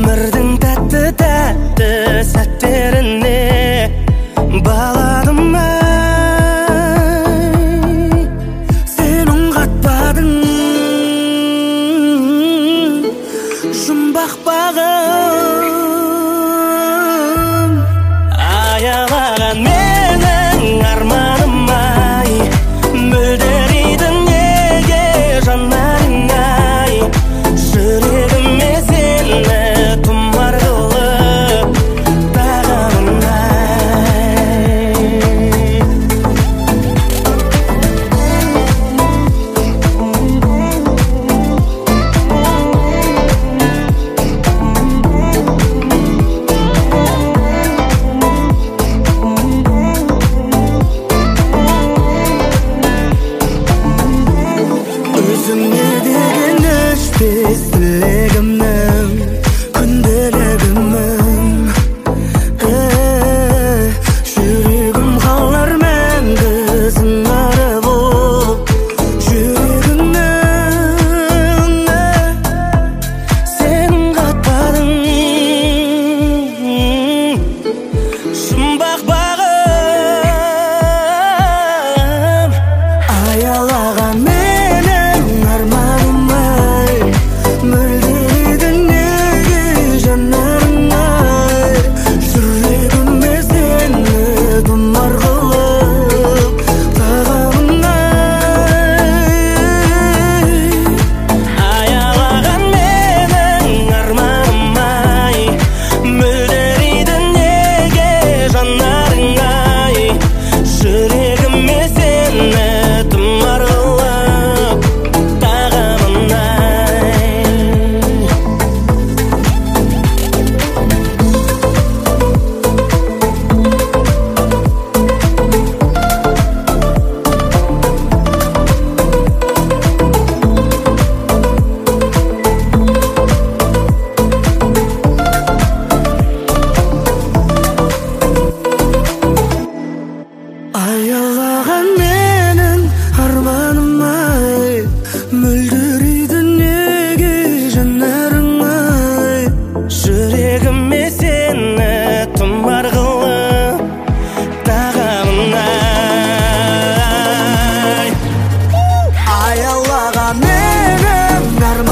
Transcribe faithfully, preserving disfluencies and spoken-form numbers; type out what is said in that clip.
өмірдің тәтті тәтті сәттеріне баладым ай, сен үн қатпадың жұмбақ бағым, аялаған менің арманым ай, мөлдірейді неге жанарың ай, жүрегіме сені тұмар қылып тағамын ай. Өзіңе деген өшпес тілегімнің, күнделігімнің, жүрегім қалар мәңгі сыңары болып жүрегімнің. Сен қатпадың жұмбақ бағым, аялаған менің арманым ай, мөлдірейді неге жанарың ай, жүрегіме сені тұмар қылып тағамын ай. Аялаған менің арманым ай, мөлдірейді неге жанарың ай, жүрегіме сені тұмар қылып тағамын ай. Аялаған менің арманым ай, мөлдірейді неге жанарың ай, жүрегіме сені тұмар қылып тағамын ай. Аялаған менің арманым